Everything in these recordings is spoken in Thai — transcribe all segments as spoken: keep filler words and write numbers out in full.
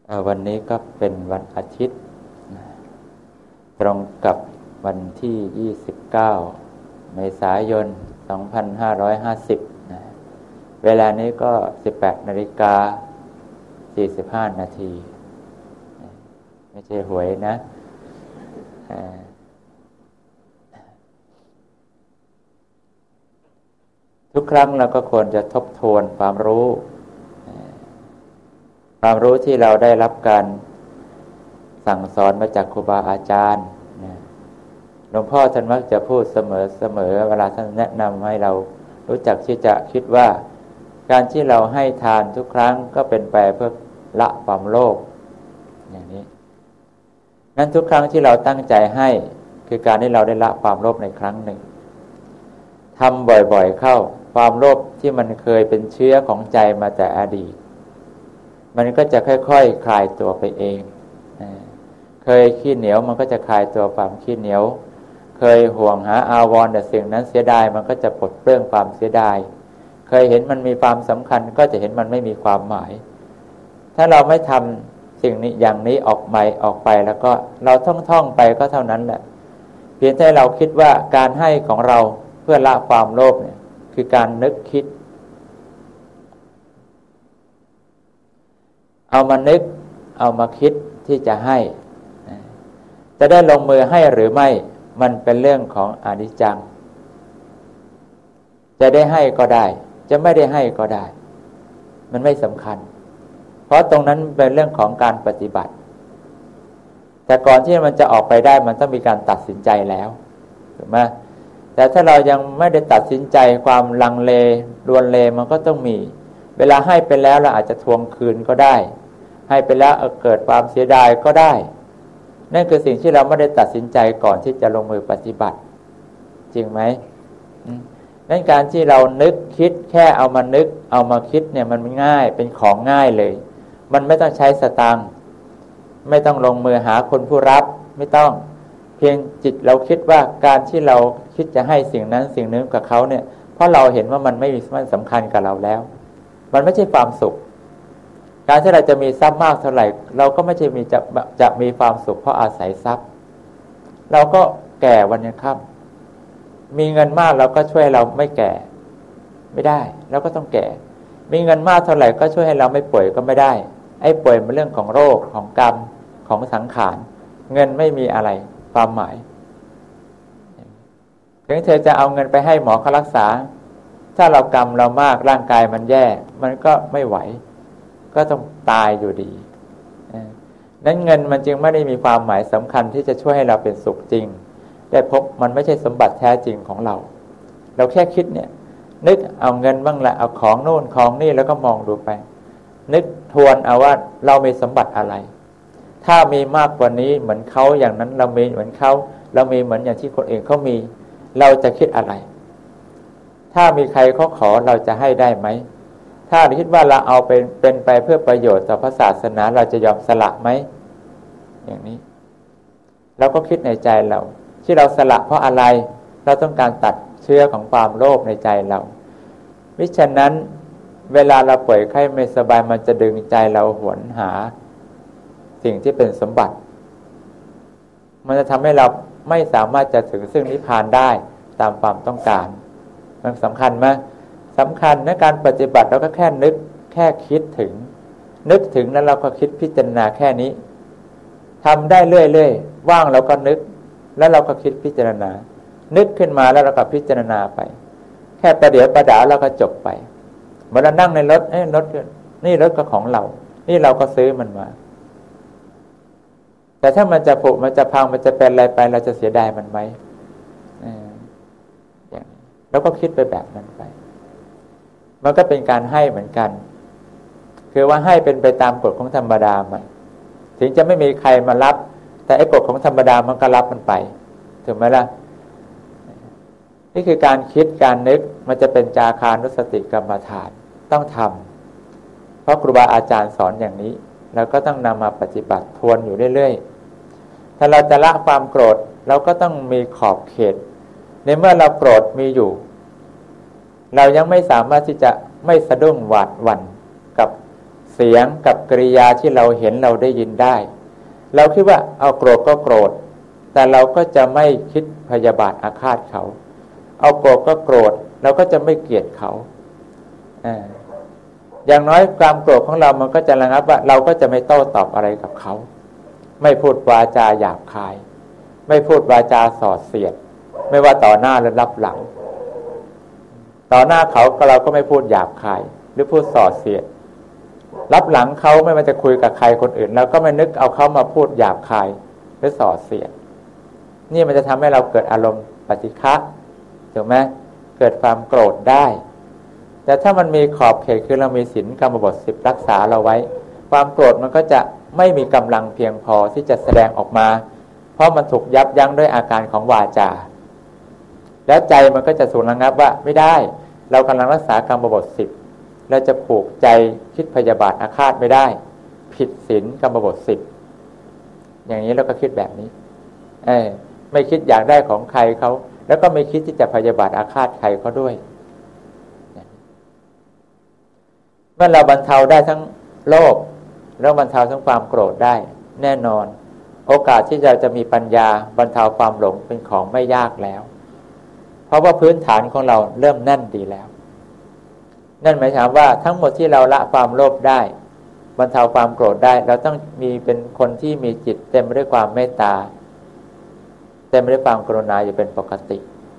วันนี้ก็เป็นวันอาทิตย์ตรงกับวันที่ยี่สิบเก้าเมษายนสองพันห้าร้อยห้าสิบนะเวลานี้ก็ สิบแปดนาฬิกาสี่สิบห้า นาทีไม่ใช่หวยนะทุกครั้งเราก็ควรจะทบทวนความรู้ความรู้ที่เราได้รับการสั่งสอนมาจากครูบาอาจารย์หลวงพ่อท่านมักจะพูดเสมอเสมอเวลาท่านแนะนำให้เรารู้จักที่จะคิดว่าการที่เราให้ทานทุกครั้งก็เป็นไปเพื่อละความโลภอย่างนี้นั้นทุกครั้งที่เราตั้งใจให้คือการที่เราได้ละความโลภในครั้งหนึ่งทำบ่อยๆเข้าความโลภที่มันเคยเป็นเชื้อของใจมาแต่อดีตมันก็จะค่อยๆ ค, คลายตัวไปเองเคยขี้เหนียวมันก็จะคลายตัวความขี้เหนียวเคยห่วงหาอาวรณ์แต่สิ่งนั้นเสียดายมันก็จะปลดเปลื้องความเสียดายเคยเห็นมันมีความสำคัญก็จะเห็นมันไม่มีความหมายถ้าเราไม่ทำสิ่งนี้อย่างนี้ออกใหม่ออกไปแล้วก็เราท่องๆไปก็เท่านั้นแหละเพียงแต่เราคิดว่าการให้ของเราเพื่อละความโลภเนี่ยคือการนึกคิดเอามานึกเอามาคิดที่จะให้จะได้ลงมือให้หรือไม่มันเป็นเรื่องของอนิจจังจะได้ให้ก็ได้จะไม่ได้ให้ก็ได้มันไม่สำคัญเพราะตรงนั้นเป็นเรื่องของการปฏิบัติแต่ก่อนที่มันจะออกไปได้มันต้องมีการตัดสินใจแล้วถูกไหมแต่ถ้าเรายังไม่ได้ตัดสินใจความลังเลรวนเลมันก็ต้องมีเวลาให้ไปแล้วเราอาจจะทวงคืนก็ได้ให้ไปแล้วเกิดความเสียดายก็ได้นั่นคือสิ่งที่เราไม่ได้ตัดสินใจก่อนที่จะลงมือปฏิบัติจริงไหมนั่นการที่เรานึกคิดแค่เอามานึกเอามาคิดเนี่ยมันง่ายเป็นของง่ายเลยมันไม่ต้องใช้สตางค์ไม่ต้องลงมือหาคนผู้รับไม่ต้องเพียงจิตเราคิดว่าการที่เราคิดจะให้สิ่งนั้นสิ่งนึงกับเขาเนี่ยเพราะเราเห็นว่ามันไม่มีมันสำคัญกับเราแล้วมันไม่ใช่ความสุขการที่เราจะมีทรัพย์มากเท่าไหร่เราก็ไม่ใช่มีจะจะมีความสุขเพราะอาศัยทรัพย์เราก็แก่วันยังค่ำมีเงินมากเราก็ช่วยเราไม่แก่ไม่ได้เราก็ต้องแก่มีเงินมากเท่าไหร่ก็ช่วยให้เราไม่ป่วยก็ไม่ได้ไอ้ป่วยเป็นเรื่องของโรคของกรรมของสังขารเงินไม่มีอะไรความหมายถึงเธอจะเอาเงินไปให้หมอเขารักษาถ้าเรากรรมเรามากร่างกายมันแย่มันก็ไม่ไหวก็ต้องตายอยู่ดีนั้นเงินมันจึงไม่ได้มีความหมายสำคัญที่จะช่วยให้เราเป็นสุขจริงได้พบมันไม่ใช่สมบัติแท้จริงของเราเราแค่คิดเนี่ยนึกเอาเงินบ้างละเอาของโน่นของนี่แล้วก็มองดูไปนึกทวนเอาว่าเรามีสมบัติอะไรถ้ามีมากกว่านี้เหมือนเขาอย่างนั้นเรามีเหมือนเขาเรามีเหมือนอย่างที่คนอื่นเขามีเราจะคิดอะไรถ้ามีใครเขาขอเราจะให้ได้ไหมถ้าคิดว่าเราเอาเป็นเป็นไปเพื่อประโยชน์ต่อพระศาสนาเราจะยอมสละไหมอย่างนี้เราก็คิดในใจเราที่เราสละเพราะอะไรเราต้องการตัดเชื้อของความโลภในใจเรามิฉะนั้นเวลาเราป่วยไข้ไม่สบายมันจะดึงใจเราหวนหาสิ่งที่เป็นสมบัติมันจะทำให้เราไม่สามารถจะถึงซึ่งนิพพานได้ตามความต้องการมันสำคัญไหมสำคัญในการปฏิบัติเราก็แค่นึกแค่คิดถึงนึกถึงแล้วเราก็คิดพิจารณาแค่นี้ทำได้เรื่อยๆว่างเราก็นึกแล้วเราก็คิดพิจารณานึกขึ้นมาแล้วเราก็พิจารณาไปแค่ประเดี๋ยวประดาเราก็จบไปเมื่อเรานั่งในรถเอ้ยรถนี่รถก็ของเรานี่เราก็ซื้อมันมาแต่ถ้ามันจะผุมันจะพังมันจะเป็นอะไรไปเราจะเสียดายมันไหมอย่างเราก็คิดไปแบบนั้นไปมันก็เป็นการให้เหมือนกันคือว่าให้เป็นไปตามกฎของธรรมดามันถึงจะไม่มีใครมารับแต่ไอ้กฎของธรรมดามันก็รับมันไปถูกไหมล่ะนี่คือการคิดการนึกมันจะเป็นจาคานุสติกรรมฐานต้องทำเพราะครูบาอาจารย์สอนอย่างนี้เราก็ต้องนำมาปฏิบัติทวนอยู่เรื่อยๆถ้าเราจะละความโกรธเราก็ต้องมีขอบเขตในเมื่อเราโกรธมีอยู่เรายังไม่สามารถที่จะไม่สะดุ้งหวาดหวั่นกับเสียงกับกริยาที่เราเห็นเราได้ยินได้เราคิดว่าเอาโกรธก็โกรธแต่เราก็จะไม่คิดพยาบาทอาฆาตเขาเอาโกรธก็โกรธเราก็จะไม่เกลียดเขาอ่าอย่างน้อยความโกรธของเรามันก็จะระงับว่าเราก็จะไม่โต้ตอบอะไรกับเขาไม่พูดวาจาหยาบคายไม่พูดวาจาส่อเสียดไม่ว่าต่อหน้าหรือรับหลังต่อหน้าเขาเราก็ไม่พูดหยาบคายหรือพูดส่อเสียดรับหลังเขาไม่ว่าจะคุยกับใครคนอื่นเราก็ไม่นึกเอาเขามาพูดหยาบคายหรือส่อเสียดนี่มันจะทำให้เราเกิดอารมณ์ปฏิฆะถูกไหมเกิดความโกรธได้แต่ถ้ามันมีขอบเขตคือเรามีศีลกรรมบทสิบรักษาเราไว้ความโกรธมันก็จะไม่มีกำลังเพียงพอที่จะแสดงออกมาเพราะมันถูกยับยั้งด้วยอาการของวาจาแล้วใจมันก็จะสูญระงับว่าไม่ได้เรากำลังรักษากรรมบทสิบเราจะผูกใจคิดพยาบาทอาฆาตไม่ได้ผิดศีลกรรมบทสิบอย่างนี้เราก็คิดแบบนี้เออไม่คิดอยากได้ของใครเขาแล้วก็ไม่คิดที่จะพยาบาทอาฆาตใครเขาด้วยเมื่อเราบรรเทาได้ทั้งโลภแล้วบรรเทาทั้งความโกรธได้แน่นอนโอกาสที่เราจะมีปัญญาบรรเทาความหลงเป็นของไม่ยากแล้วเพราะว่าพื้นฐานของเราเริ่มแน่นดีแล้วนั่นหมายความว่าทั้งหมดที่เราละความโลภได้บรรเทาความโกรธได้เราต้องมีเป็นคนที่มีจิตเต็มไปด้วยความเมตตาเต็มไปด้วยความกรุณาอยู่เป็นปกติ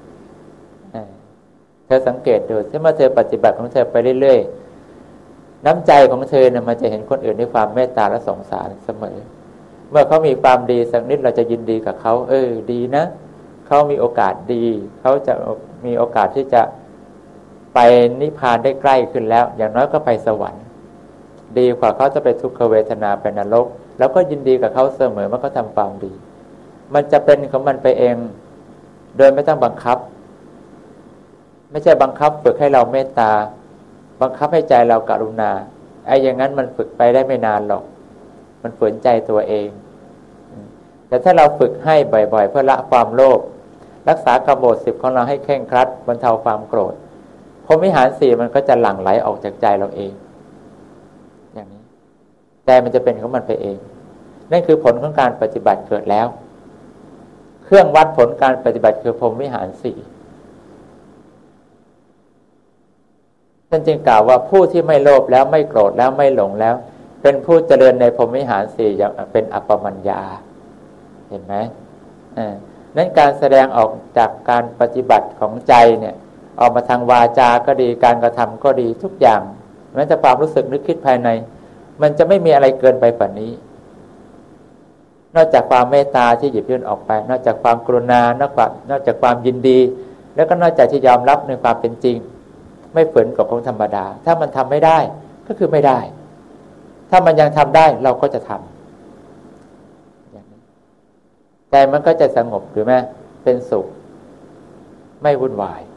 เธอสังเกตดูถ้าเมื่อเธอปฏิบัติของเธอไปเรื่อยๆน้ำใจของเธอเนี่ยมันจะเห็นคนอื่นด้วยความเมตตาและสงสารเสมอเมื่อเขามีความดีสักนิดเราจะยินดีกับเขาเออดีนะเขามีโอกาสดีเขาจะมีโอกาสที่จะไปนิพพานได้ใกล้ขึ้นแล้วอย่างน้อยก็ไปสวรรค์ดีกว่าเขาจะไปทุกขเวทนาเป็นนรกแล้วก็ยินดีกับเขาเสมอเมื่อเขาทำความดีมันจะเป็นของมันไปเองโดยไม่ต้องบังคับไม่ใช่บังคับฝึกให้เราเมตตาบังคับให้ใจเรากรุณาไอ้อย่างนั้นมันฝึกไปได้ไม่นานหรอกมันฝืนใจตัวเองแต่ถ้าเราฝึกให้บ่อยๆเพื่อละความโลภรักษากรรมบทสิบของเราให้เคร่งครัดบรรเทาความโกรธพรหมวิหารสี่มันก็จะหลั่งไหลออกจากใจเราเองอย่างนี้ใจมันจะเป็นของมันไปเองนั่นคือผลของการปฏิบัติเกิดแล้วเครื่องวัดผลการปฏิบัติคือพรหมวิหารสี่ท่านจึงกล่าวว่าผู้ที่ไม่โลภแล้วไม่โกรธแล้วไม่หลงแล้วเป็นผู้เจริญในพรหมวิหารสี่อย่างเป็นอัปปมัญญาเห็นไหมอ่านั้นการแสดงออกจากการปฏิบัติของใจเนี่ยออกมาทางวาจาก็ดีการกระทำก็ดีทุกอย่างแม้แต่ความรู้สึกนึกคิดภายในมันจะไม่มีอะไรเกินไปกว่านี้นอกจากความเมตตาที่หยิบยื่นออกไปนอกจากความกรุณานอกจากนอกจากความยินดีแล้วก็นอกจากที่ยอมรับในความเป็นจริงไม่ฝืนกับของธรรมดาถ้ามันทำไม่ได้ก็คือไม่ได้ถ้ามันยังทำได้เราก็จะทำอย่างนี้ใจมันก็จะสงบหรือไม่เป็นสุขไม่วุ่นวาย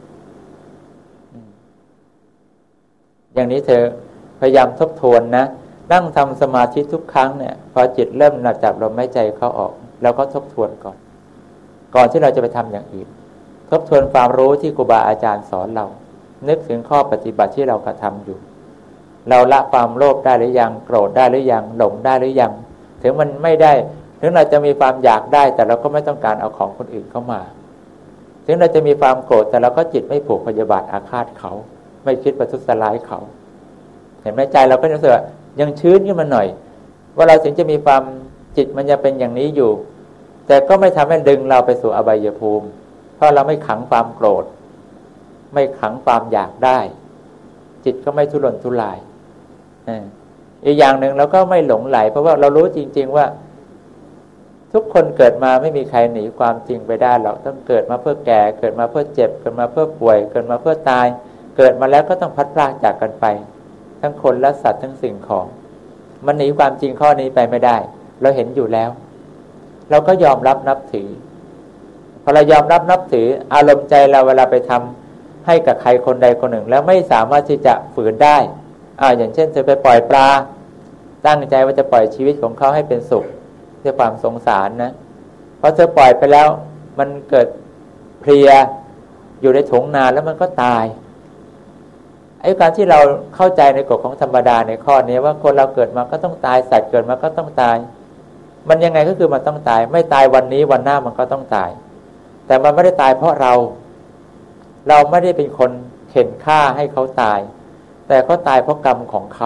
อย่างนี้เธอพยายามทบทวนนะนั่งทำสมาธิทุกครั้งเนี่ยพอจิตเริ่มหนักจับลมหายใจเข้าออกแล้วก็ทบทวนก่อนก่อนที่เราจะไปทำอย่างอื่นทบทวนความรู้ที่ครูบาอาจารย์สอนเรานึกถึงข้อปฏิบัติที่เรากระทำอยู่เราละความโลภได้หรือยังโกรธได้หรือยังหลงได้หรือยังถึงมันไม่ได้ถึงเราจะมีความอยากได้แต่เราก็ไม่ต้องการเอาของคนอื่นเข้ามาถึงเราจะมีความโกรธแต่เราก็จิตไม่ผูกพยาบาทอาฆาตเขาไม่คิดประทุษร้ายเขาเห็นไหมใจเราก็รู้สึกว่ายังชื้นขึ้นมาหน่อยว่าเราถึงจะมีความจิตมันจะเป็นอย่างนี้อยู่แต่ก็ไม่ทำให้ดึงเราไปสู่อบายภูมิเพราะเราไม่ขังความโกรธไม่ขังความอยากได้จิตก็ไม่ทุรนทุรายอีกอย่างหนึ่งเราก็ไม่หลงไหลเพราะว่าเรารู้จริงๆว่าทุกคนเกิดมาไม่มีใครหนีความจริงไปได้หรอกต้องเกิดมาเพื่อแก่เกิดมาเพื่อเจ็บเกิดมาเพื่อป่วยเกิดมาเพื่อตายเกิดมาแล้วก็ต้องพัดพรากจากกันไปทั้งคนและสัตว์ทั้งสิ่งของมันหนีความจริงข้อนี้ไปไม่ได้เราเห็นอยู่แล้วเราก็ยอมรับนับถือพอเรายอมรับนับถืออารมณ์ใจเราเวลาไปทำให้กับใครคนใดคนหนึ่งแล้วไม่สามารถที่จะฝืนได้อ่าอย่างเช่นเธอไปปล่อยปลาตั้งใจว่าจะปล่อยชีวิตของเขาให้เป็นสุขด้วยความสงสารนะเพราะเธอปล่อยไปแล้วมันเกิดเพลียอยู่ในถุงนาแล้วมันก็ตายไอ้การที่เราเข้าใจในกฎของธรรมดาในข้อนี้ว่าคนเราเกิดมาก็ต้องตายสัตว์เกิดมาก็ต้องตายมันยังไงก็คือมันต้องตายไม่ตายวันนี้วันหน้ามันก็ต้องตายแต่มันไม่ได้ตายเพราะเราเราไม่ได้เป็นคนเข็นฆ่าให้เขาตายแต่เขาตายเพราะกรรมของเขา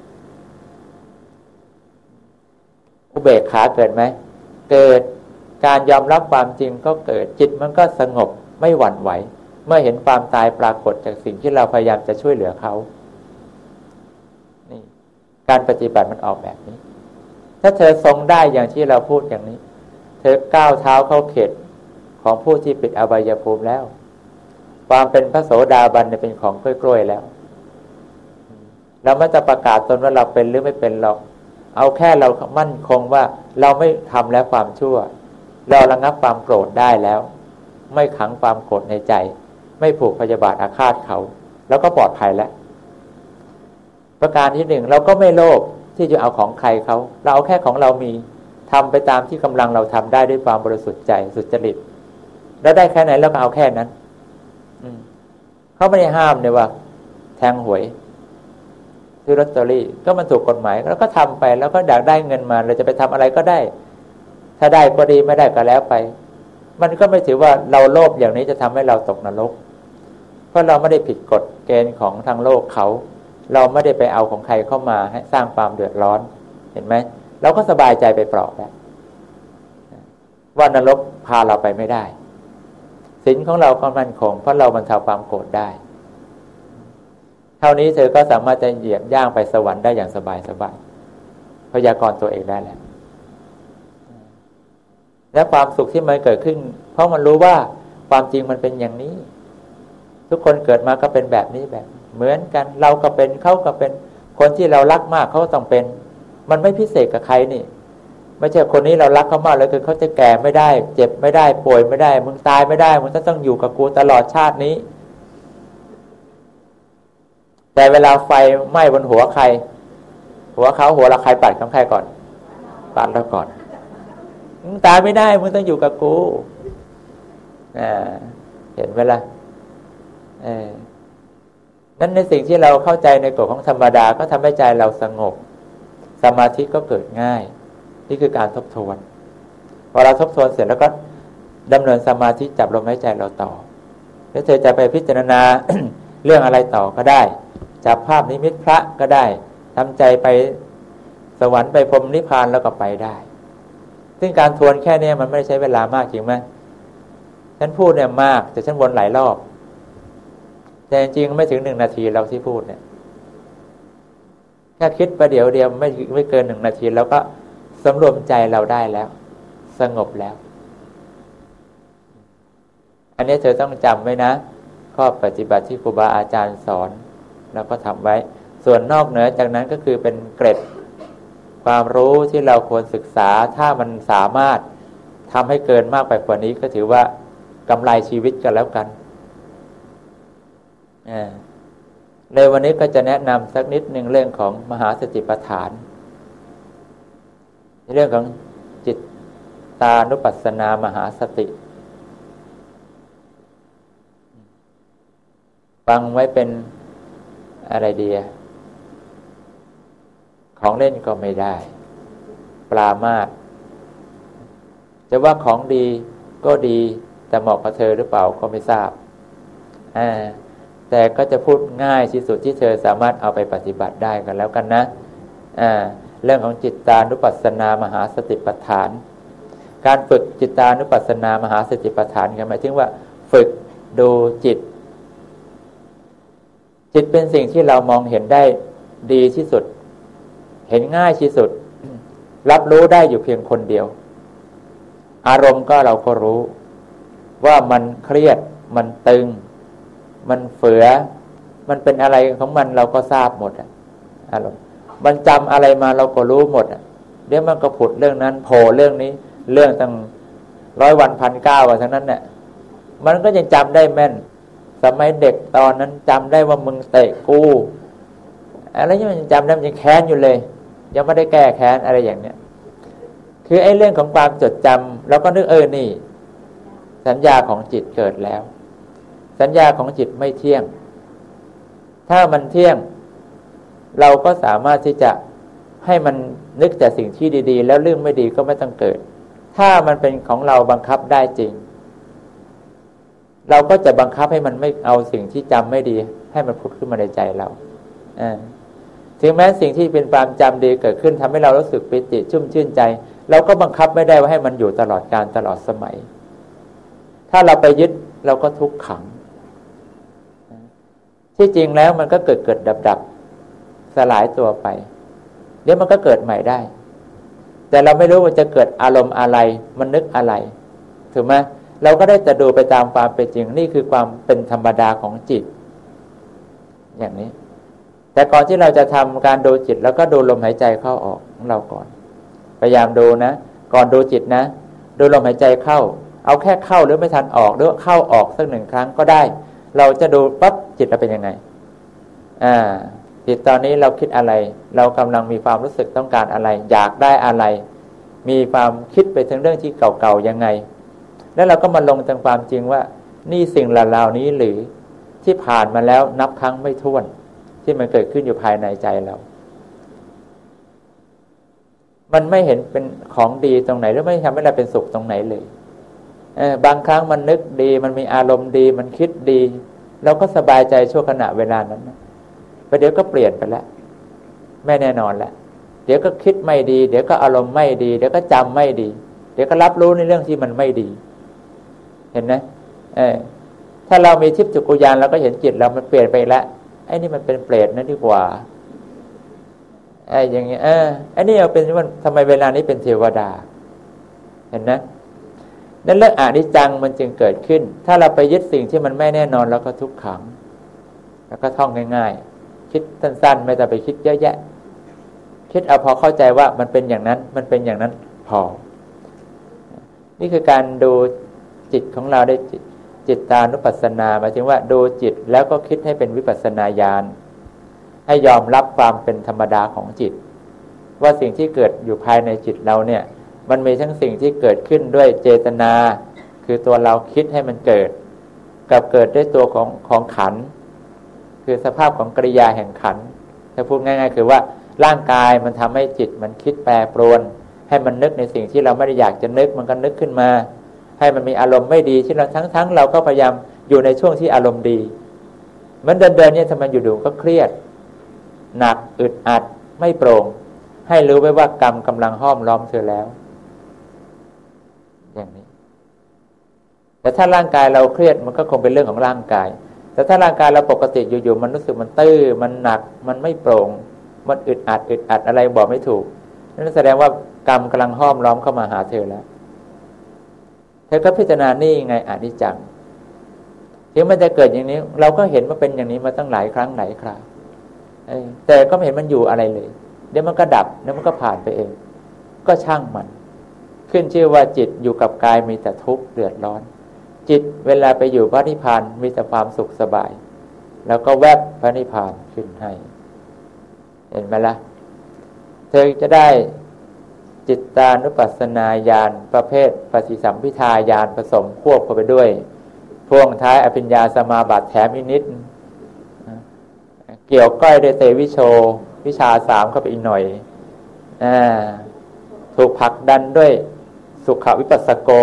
อุเบกขาเกิดไหมเกิดการยอมรับความจริงก็เกิดจิตมันก็สงบไม่หวั่นไหวเมื่อเห็นความตายปรากฏจากสิ่งที่เราพยายามจะช่วยเหลือเขานี่การปฏิบัติมันออกแบบนี้ถ้าเธอทรงได้อย่างที่เราพูดอย่างนี้เธอก้าวเท้าเข้าเขตของผู้ที่ปิดอบายภูมิแล้วความเป็นพระโสดาบันเป็นของกล้วยๆแล้วเราไม่จะประกาศตนว่าเราเป็นหรือไม่เป็นหรอกเอาแค่เรามั่นคงว่าเราไม่ทำแล้วความชั่วเราระงับความโกรธได้แล้วไม่ขังความโกรธในใจไม่ผูกพยาบาทอาฆาตเขาแล้วก็ปลอดภัยแล้วประการที่หนึ่งเราก็ไม่โลภที่จะเอาของใครเขาเราเอาแค่ของเรามีทำไปตามที่กำลังเราทำได้ด้วยความบริสุทธิ์ใจสุจริตแล้วได้แค่ไหนเราก็เอาแค่นั้นเขาไม่ได้ห้ามเนี่ยว่าแทงหวยซื้อลอตเตอรี่ก็มันถูกกฎหมายแล้วก็ทำไปแล้วก็อยากได้เงินมาเราจะไปทำอะไรก็ได้ถ้าได้ก็ดีไม่ได้ก็แล้วไปมันก็ไม่ถือว่าเราโลภอย่างนี้จะทำให้เราตกนรกเพราะเราไม่ได้ผิดกฎเกณฑ์ของทางโลกเขาเราไม่ได้ไปเอาของใครเข้ามาให้สร้างความเดือดร้อนเห็นไหมเราก็สบายใจไปเปล่าแล้วว่านรกพาเราไปไม่ได้ศีลของเราก็มั่นคงเพราะเราบรรเทาความโกรธได้เท่านี้เธอก็สามารถจะเหยียบย่างไปสวรรค์ได้อย่างสบายสบายพยากรณ์ตัวเองได้แล้วและความสุขที่มันเกิดขึ้นเพราะมันรู้ว่าความจริงมันเป็นอย่างนี้ทุกคนเกิดมาก็เป็นแบบนี้แบบเหมือนกันเราก็เป็นเขาก็เป็นคนที่เรารักมากเขาก็ต้องเป็นมันไม่พิเศษกับใครนี่ไม่ใช่คนนี้เรารักเขามากเลยคือเขาจะแก่ไม่ได้เจ็บไม่ได้ป่วยไม่ได้มึงตายไม่ได้มึงต้องอยู่กับกูตลอดชาตินี้แต่เวลาไฟไหม้บนหัวใครหัวเขาหัวเราใครปัดของใครก่อนปัดแล้วก่อนมึงตายไม่ได้มึงต้องอยู่กับกูอ่าเห็นไหมล่ะเออนั้นในสิ่งที่เราเข้าใจในกฎของธรรมดาก็ทำให้ใจเราสงบสมาธิก็เกิดง่ายนี่คือการทบทวนพอเราทบทวนเสร็จแล้วก็ดำเนินสมาธิจับลมหายใจเราต่อแล้วเธอจะไปพิจารณา เรื่องอะไรต่อก็ได้จับภาพนิมิตพระก็ได้ทำใจไปสวรรค์ไปพรหมนิพพานแล้วก็ไปได้ซึ่งการทวนแค่นี้มันไม่ได้ใช้เวลามากจริงไหมฉันพูดเนี่ยมากแต่ฉันวนหลายรอบแต่จริงๆไม่ถึงหนึ่งนาทีเราที่พูดเนี่ยแค่คิดประเดี๋ยวเดียวไม่ไม่เกินหนึ่งนาทีแล้วก็สำรวมใจเราได้แล้วสงบแล้วอันนี้เธอต้องจำไว้นะข้อปฏิบัติที่ครูบาอาจารย์สอนแล้วก็ทำไว้ส่วนนอกเหนือจากนั้นก็คือเป็นเกร็ดความรู้ที่เราควรศึกษาถ้ามันสามารถทำให้เกินมากไปกว่านี้ก็ถือว่ากำไรชีวิตกันแล้วกันในวันนี้ก็จะแนะนำสักนิดหนึ่งเรื่องของมหาสติปัฏฐานเรื่องของจิตตานุปัสสนามหาสติฟังไว้เป็นอะไรดีของเล่นก็ไม่ได้ปรามาสจะว่าของดีก็ดีแต่เหมาะกับเธอหรือเปล่าก็ไม่ทราบอ่าแต่ก็จะพูดง่ายที่สุดที่เธอสามารถเอาไปปฏิบัติได้กันแล้วกันนะอ่าเรื่องของจิตตานุปัสสนามหาสติปัฏฐานการฝึกจิตตานุปัสสนามหาสติปัฏฐานหมายถึงว่าฝึกดูจิตจิตเป็นสิ่งที่เรามองเห็นได้ดีที่สุดเห็นง่ายที่สุดรับรู้ได้อยู่เพียงคนเดียวอารมณ์ก็เราก็รู้ว่ามันเครียดมันตึงมันเฝือมันเป็นอะไรของมันเราก็ทราบหมดอารมณ์มันจำอะไรมาเราก็รู้หมดเดี๋ยวมันก็ผุดเรื่องนั้นโผล่เรื่องนี้เรื่องตั้งร้อยวันพันเก้าว่าทั้งนั้นเนี่ยมันก็ยังจำได้แม่นสมัยเด็กตอนนั้นจำได้ว่ามึงเตะกูอะไรนี่มันยังจำได้มันยังแค้นอยู่เลยยังไม่ได้แก้แค้นอะไรอย่างเนี้ยคือไอ้เรื่องของความจดจำเราก็นึกเออนี่สัญญาของจิตเกิดแล้วสัญญาของจิตไม่เที่ยงถ้ามันเที่ยงเราก็สามารถที่จะให้มันนึกแต่สิ่งที่ดีๆแล้วเรื่องไม่ดีก็ไม่ต้องเกิดถ้ามันเป็นของเราบังคับได้จริงเราก็จะบังคับให้มันไม่เอาสิ่งที่จำไม่ดีให้มันผุดขึ้นมาในใจเราถึงแม้สิ่งที่เป็นความจำดีเกิดขึ้นทำให้เรารู้สึกปิติชุ่มชื่นใจเราก็บังคับไม่ได้ว่าให้มันอยู่ตลอดกาลตลอดสมัยถ้าเราไปยึดเราก็ทุกข์ขังที่จริงแล้วมันก็เกิดเกิดดับดับสลายตัวไปเดี๋ยวมันก็เกิดใหม่ได้แต่เราไม่รู้ว่าจะเกิดอารมณ์อะไรมันนึกอะไรถูกไหมเราก็ได้แต่ดูไปตามความเป็นจริงนี่คือความเป็นธรรมดาของจิตอย่างนี้แต่ก่อนที่เราจะทำการดูจิตแล้วก็ดูลมหายใจเข้าออกของเราก่อนพยายามดูนะก่อนดูจิตนะดูลมหายใจเข้าเอาแค่เข้าหรือไม่ทันออกหรือเข้าออกสักหนึ่งครั้งก็ได้เราจะดูปั๊บจิตเราเป็นยังไงอ่าจิตตอนนี้เราคิดอะไรเรากำลังมีความรู้สึกต้องการอะไรอยากได้อะไรมีความคิดไปถึงเรื่องที่เก่าๆยังไงแล้วเราก็มาลงตามความจริงว่านี่สิ่งเหล่านี้หรือที่ผ่านมาแล้วนับครั้งไม่ถ้วนที่มันเกิดขึ้นอยู่ภายในใจเรามันไม่เห็นเป็นของดีตรงไหนหรือไม่ทำให้เราเป็นสุขตรงไหนเลยเออบางครั้งมันนึกดีมันมีอารมณ์ดีมันคิดดีเราก็สบายใจชั่วขณะเวลานั้นนะประเดี๋ยวก็เปลี่ยนไปแล้วไม่แน่นอนแล้วเดี๋ยวก็คิดไม่ดีเดี๋ยวก็อารมณ์ไม่ดีเดี๋ยวก็จำไม่ดีเดี๋ยวก็รับรู้ในเรื่องที่มันไม่ดีเห็นไหมเออถ้าเรามีทิพย์จักขุญาณเราก็เห็นจิตเรามันเปลี่ยนไปแล้วไอ้นี่มันเป็นเปรตนั่นดีกว่าไอ้อย่างเงี้ยเออไอ้นี่เอาเป็นว่าทำไมเวลานี้เป็นเทวดาเห็นนะนั่นเรื่องอนิจจังมันจึงเกิดขึ้นถ้าเราไปยึดสิ่งที่มันไม่แน่นอนแล้วก็ทุกขังแล้วก็ท่องง่ายๆคิดสั้นๆไม่ต้องไปคิดเยอะแยะคิดเอาพอเข้าใจว่ามันเป็นอย่างนั้นมันเป็นอย่างนั้นพอนี่คือการดูจิตของเราได้จิตตานุปัสสนาหมายถึงว่าดูจิตแล้วก็คิดให้เป็นวิปัสสนาญาณให้ยอมรับความเป็นธรรมดาของจิตว่าสิ่งที่เกิดอยู่ภายในจิตเราเนี่ยมันมีทั้งสิ่งที่เกิดขึ้นด้วยเจตนาคือตัวเราคิดให้มันเกิดกับเกิดด้วยตัวของของขันธ์คือสภาพของกริยาแห่งขันธ์ถ้าพูดง่ายๆคือว่าร่างกายมันทำให้จิตมันคิดแปรปรวนให้มันนึกในสิ่งที่เราไม่ได้อยากจะนึกมันก็นึกขึ้นมาให้มันมีอารมณ์ไม่ดีที่เราทั้งๆเราก็พยายามอยู่ในช่วงที่อารมณ์ดีเหมือนเดินๆเนี่ยทำไมอยู่ๆก็เครียดหนักอึดอัดไม่โปร่งให้รู้ไว้ว่ากรรมกำลังห้อมล้อมเธอแล้วอย่างนี้แต่ถ้าร่างกายเราเครียดมันก็คงเป็นเรื่องของร่างกายแต่ถ้าร่างกายเราปกติอยู่ๆมันรู้สึกมันตื้อมันหนักมันไม่โปร่งมันอึดอัดอึดอัดอะไรบอกไม่ถูกนั่นแสดงว่ากรรมกำลังห้อมล้อมเข้ามาหาเธอแล้วเธอก็พิจารณานี่ไงอนิจจังถึงมันจะเกิดอย่างนี้เราก็เห็นว่าเป็นอย่างนี้มาตั้งหลายครั้งหลายคราวแต่ก็ไม่เห็นมันอยู่อะไรเลยเดี๋ยวมันก็ดับเดี๋ยวมันก็ผ่านไปเองก็ช่างมันขึ้นชื่อว่าจิตอยู่กับกายมีแต่ทุกข์เดือดร้อนจิตเวลาไปอยู่พระนิพพานมีแต่ความสุขสบายแล้วก็แวบพระนิพพานขึ้นให้เห็นไหมล่ะเธอจะได้จิตตานุปัสสนาญาณประเภทปฏิสัมภิทาญาณผสมควบเข้าไปด้วยพ่วงท้ายอภิญญาสมาบัติแถมอีกนิดเกี่ยวก้อยด้วยเตวิโชวิชาสามเข้าไปอีกหน่อยอ่าถูกผลักดันด้วยสุขวิปัสสโก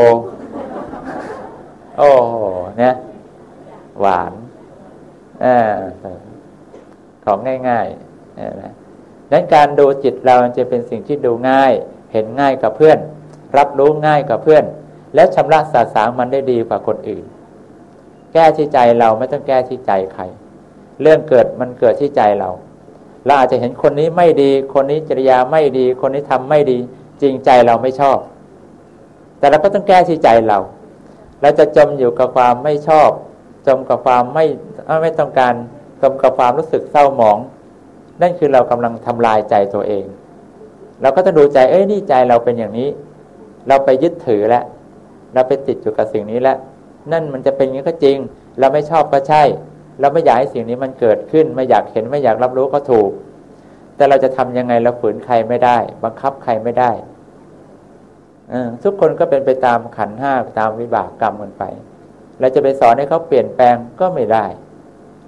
โอ้โหเนี่ยหวานอ่าของง่ายๆนะนั้นการดูจิตเราจะเป็นสิ่งที่ดูง่ายเห็นง่ายกับเพื่อนรับรู้ง่ายกับเพื่อนและชำระสาสางมันได้ดีกว่าคนอื่นแก้ที่ใจเราไม่ต้องแก้ที่ใจใครเรื่องเกิดมันเกิดที่ใจเราเราอาจจะเห็นคนนี้ไม่ดีคนนี้จริยาไม่ดีคนนี้ทำไม่ดีจริงใจเราไม่ชอบแต่เราก็ต้องแก้ที่ใจเราเราจะจมอยู่กับความไม่ชอบจมกับความไม่ไม่ต้องการจมกับความรู้สึกเศร้าหมองนั่นคือเรากำลังทำลายใจตัวเองเราก็ต้องดูใจเอ้ยนี่ใจเราเป็นอย่างนี้เราไปยึดถือแล้วเราไปติดอยู่กับสิ่งนี้แล้วนั่นมันจะเป็นอย่างนี้ก็จริงเราไม่ชอบก็ใช่เราไม่อยากให้สิ่งนี้มันเกิดขึ้นไม่อยากเห็นไม่อยากรับรู้ก็ถูกแต่เราจะทำยังไงเราฝืนใครไม่ได้บังคับใครไม่ได้ทุกคนก็เป็นไปตามขันธ์ห้าตามวิบากกรรมกันไปเราจะไปสอนให้เขาเปลี่ยนแปลงก็ไม่ได้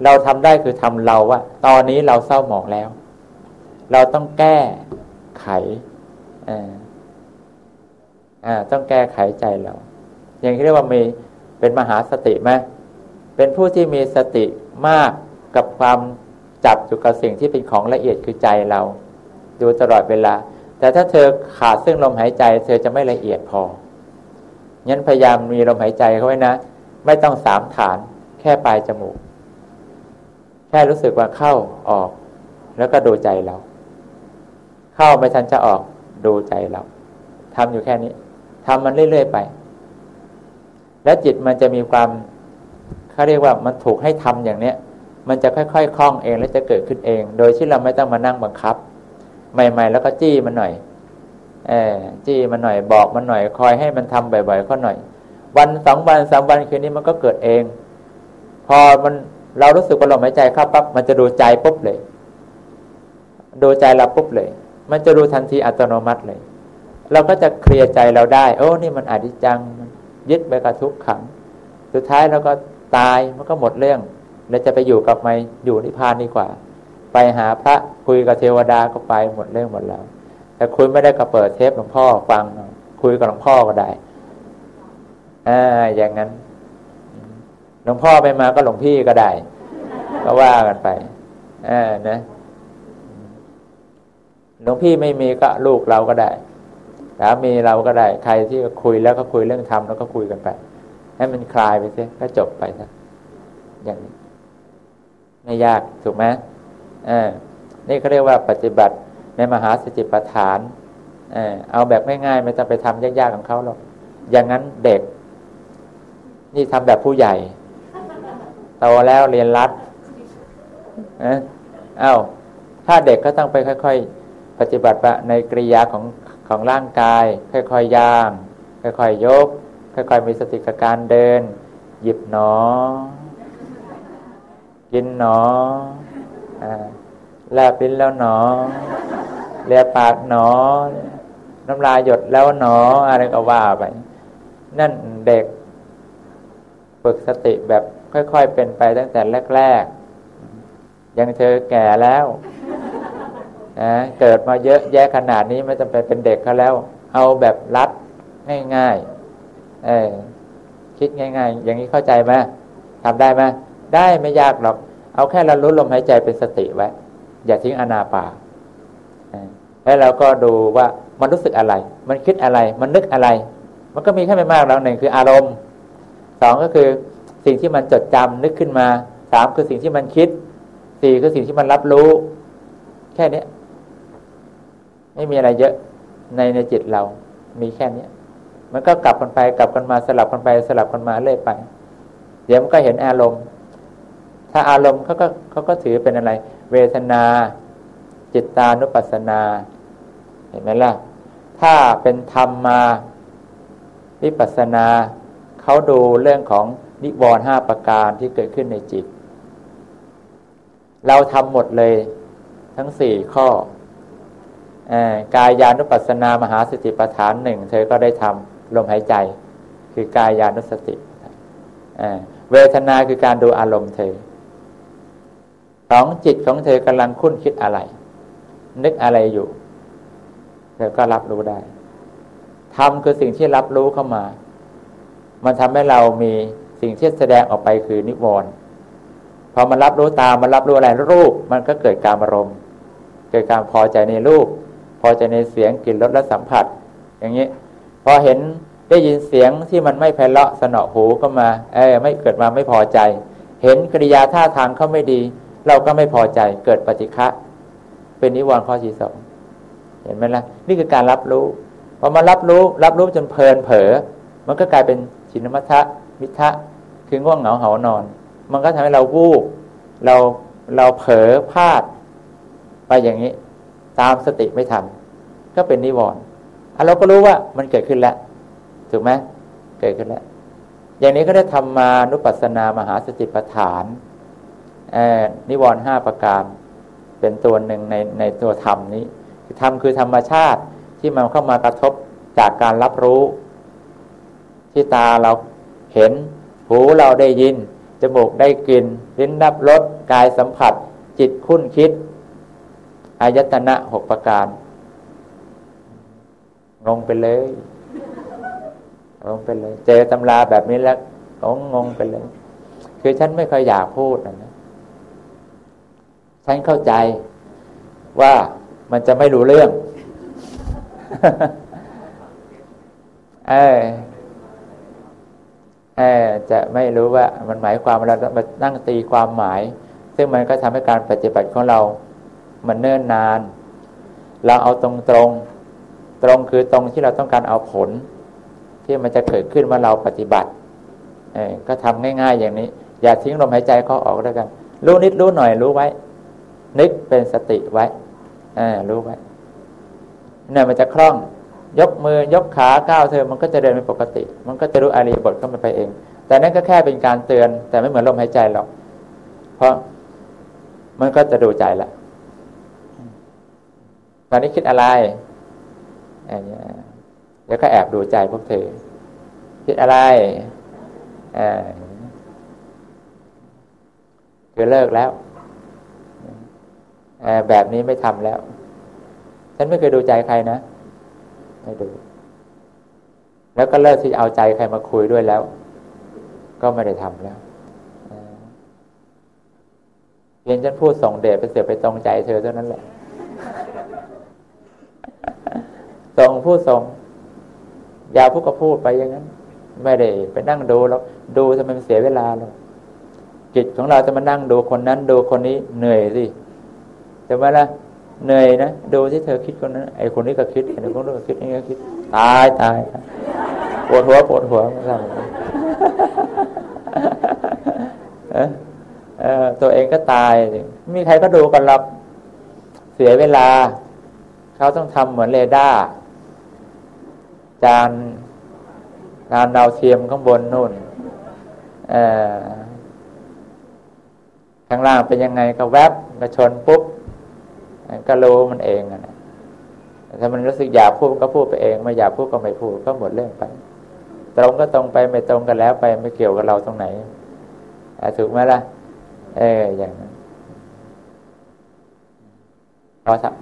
เราทำได้คือทำเราว่าตอนนี้เราเศร้าหมองแล้วเราต้องแก้ไขอ่าอ่าต้องแก้ไขใจเราอย่างที่เรียกว่ามีเป็นมหาสติไหมเป็นผู้ที่มีสติมากกับความจับอยู่กับสิ่งที่เป็นของละเอียดคือใจเราดูตลอดเวลาแต่ถ้าเธอขาดซึ่งลมหายใจเธอจะไม่ละเอียดพองั้นพยายามมีลมหายใจเข้าไว้นะไม่ต้องสามฐานแค่ปลายจมูกแค่รู้สึกว่าเข้าออกแล้วก็ดูใจเราเข้าไม่ทันจะออกดูใจเราทำอยู่แค่นี้ทำมันเรื่อยๆไปแล้วจิตมันจะมีความเขาเรียกว่ามันถูกให้ทำอย่างเนี้ยมันจะค่อยๆคล่องเองและจะเกิดขึ้นเองโดยที่เราไม่ต้องมานั่งบังคับใหม่ๆแล้วก็จี้มันหน่อยเออจี้มันหน่อยบอกมันหน่อยคอยให้มันทำบ่อยๆก็หน่อยวันสองวันสามวันคืนนี้มันก็เกิดเองพอมันเรารู้สึกว่าลมหายใจเข้าปั๊บมันจะดูใจปุ๊บเลยดูใจเราปุ๊บเลยมันจะดูทันทีอัตโนมัติเลยเราก็จะเคลียร์ใจเราได้โอ้นี่มันอนิจจังยึดไปกับทุกขังสุดท้ายเราก็ตายมันก็หมดเรื่องแล้วจะไปอยู่กับมันอยู่นิพพานดีกว่าไปหาพระคุยกับเทวดาก็ไปหมดเรื่องหมดแล้วแต่คุยไม่ได้ก็เปิดเทปหลวงพ่อฟังคุยกับหลวงพ่อก็ได้อ่าอย่างนั้นหลวงพ่อไม่มาก็หลวงพี่ก็ได้ก็ว่ากันไปอ่านะหลวงพี่ไม่มีก็ลูกเราก็ได้สามีเราก็ได้ใครที่คุยแล้วก็คุยเรื่องธรรมแล้วก็คุยกันไปให้มันคลายไปซิก็จบไปซะอย่างนี้ไม่ยากถูกไหมอ่านี่เขาเรียกว่าปฏิบัติในมหาสติปัฏฐานเออเอาแบบง่ายๆไม่ต้องไปทำยากๆของเขาหรอกอย่างนั้นเด็กนี่ทำแบบผู้ใหญ่โตแล้วเรียนรัดเออเอ้าถ้าเด็กก็ต้องไปค่อยๆปฏิบัติในกริยาของของร่างกายค่อยๆย่างค่อยๆยกค่อยๆมีสติกับการเดินหยิบหนอกินหนออ่าแลบลิ้นแล้วหนอเลียปากหนอน้ำลายหยดแล้วหนออะไรก็ว่าไปนั่นเด็กฝึกสติแบบค่อยๆเป็นไปตั้งแต่แรกๆยังเธอแก่แล้วนะเกิดมาเยอะแยะขนาดนี้ไม่จำเป็นเป็นเด็กเขาแล้วเอาแบบรัดง่ายๆเออคิดง่ายๆอย่างนี้เข้าใจไหมทำได้ไหมได้ไม่ยากหรอกเอาแค่เรารู้ลมหายใจเป็นสติไว้อย่าทิ้งอานาปานแล้วเราก็ดูว่ามันรู้สึกอะไรมันคิดอะไรมันนึกอะไรมันก็มีแค่ไม่มากแล้วหนึ่งคืออารมณ์สองก็คือสิ่งที่มันจดจำนึกขึ้นมาสามคือสิ่งที่มันคิดสี่คือสิ่งที่มันรับรู้แค่นี้ไม่มีอะไรเยอะในในจิตเรามีแค่นี้มันก็กลับกันไปกลับกันมาสลับกันไปสลับกันมาเรื่อยไปเดี๋ยวมันก็เห็นอารมณ์ถ้าอารมณ์เขาก็เขาก็ถือเป็นอะไรเวทนาจิตตานุปัสสนาเห็นไหมล่ะถ้าเป็นธรรมมาวิปัสสนาเขาดูเรื่องของนิวรณ์ห้าประการที่เกิดขึ้นในจิตเราทำหมดเลยทั้งสี่ข้อกายานุปัสสนามหาสติปัฏฐานหนึ่งเธอก็ได้ทำลมหายใจคือกายานุสติเวทนาคือการดูอารมณ์เธอของจิตของเธอกำลังคุ้นคิดอะไรนึกอะไรอยู่เธอก็รับรู้ได้ธรรมคือสิ่งที่รับรู้เข้ามามันทำให้เรามีสิ่งที่แสดงออกไปคือนิวรณ์พอมันรับรู้ตามมันรับรู้อะไรรูปมันก็เกิดการอารมณ์เกิดการพอใจในรูปพอใจในเสียงกลิ่นรสและสัมผัสอย่างนี้พอเห็นได้ยินเสียงที่มันไม่ไพเราะสนอหูก็มาเออไม่เกิดมาไม่พอใจเห็นกริยาท่าทางเขาไม่ดีเราก็ไม่พอใจเกิดปฏิฆะเป็นนิวรณ์ข้อที่สองเห็นไหมล่ะนี่คือการรับรู้พอมารับรู้รับรู้จนเพลินเผลอมันก็กลายเป็นฉินมัทธะมิทธะคือง่วงเหงาเหานอนมันก็ทำให้เราวูบเราเราเผลอพลาดไปอย่างนี้ตามสติไม่ทันก็เป็นนิวรณ์เราก็รู้ว่ามันเกิดขึ้นแล้วถูกไหมเกิดขึ้นแล้วอย่างนี้ก็ได้ทำมานุปัสสนามหาสติปัฏฐานนิวรณ์ห้าประการเป็นตัวหนึ่งในในตัวธรรมนี้ธรรมคือธรรมชาติที่มันเข้ามากระทบจากการรับรู้ที่ตาเราเห็นหูเราได้ยินจมูกได้กลิ่นลิ้นรับรสกายสัมผัสจิตคุ้นคิดอายตนะหกประการงงไปเลยงงไปเลยเจอตำราแบบนี้แล้วงงงงไปเลยคือฉันไม่ค่อยอยากพูดนะฉันเข้าใจว่ามันจะไม่รู้เรื่องเออเออจะไม่รู้ว่ามันหมายความว่าเรามานั่งตีความหมายซึ่งมันก็ทำให้การปฏิบัติของเรามันเนิ่นนานเราเอาตรงตรงตรงคือตรงที่เราต้องการเอาผลที่มันจะเกิดขึ้นเมื่อเราปฏิบัติเออก็ทำง่ายๆอย่างนี้อย่าทิ้งลมหายใจเข้าออกด้วยกันรู้นิดรู้หน่อยรู้ไว้นึกเป็นสติไว้อ่ารู้ไว้เนี่ยมันจะคล่องยกมือยกขาก้าวเธอมันก็จะเดินเป็นปกติมันก็จะรู้อริยบทเข้ามาไปเองแต่นั่นก็แค่เป็นการเตือนแต่ไม่เหมือนลมหายใจหรอกเพราะมันก็จะดูใจละตอนนี้คิดอะไรอย่างเงี้ยแล้วก็แอบดูใจพวกเธอคิดอะไรอ่าคือเลิกแล้วแบบนี้ไม่ทำแล้วฉันไม่เคยดูใจใครนะไม่ดูแล้วก็เลิกที่เอาใจใครมาคุยด้วยแล้วก็ไม่ได้ทำแล้วเพียงฉันพูดส่งเดชไปเสียไปตรงใจเธอเท่านั้นแหละส่งพูดส่งอย่าพูดก็พูดไปอย่างนั้นไม่ได้ไปนั่งดูแล้วดูทำไมมันเสียเวลาหรอกจิตของเราจะมานั่งดูคนนั้นดูคนนี้เหนื่อยสิแต่ว่าล่ะเหนื่อยนะดูที่เธอคิดคนนั้นไอ้คนนี้ก็คิดไอ้คนนู้นก็คิดนี่ก็คิดตายตายปวดหัวปวดหัวไม่ทราบเออเออตัวเองก็ตายไม่มีใครก็ดูกันหรอกเสียเวลาเขาต้องทำเหมือนเรดาร์จานจานดาวเทียมข้างบนนู่นเออข้างล่างเป็นยังไงก็แวบกระชนปุ๊บก็รู้มันเองนะถ้ามันรู้สึกอยากพูดก็พูดไปเองไม่อยากพูดก็ไม่พูดก็หมดเรื่องไปตรงก็ตรงไปไม่ตรงกันแล้วไปไม่เกี่ยวกับเราตรงไหนถูกไหมล่ะเอออย่างนั้นเราทำ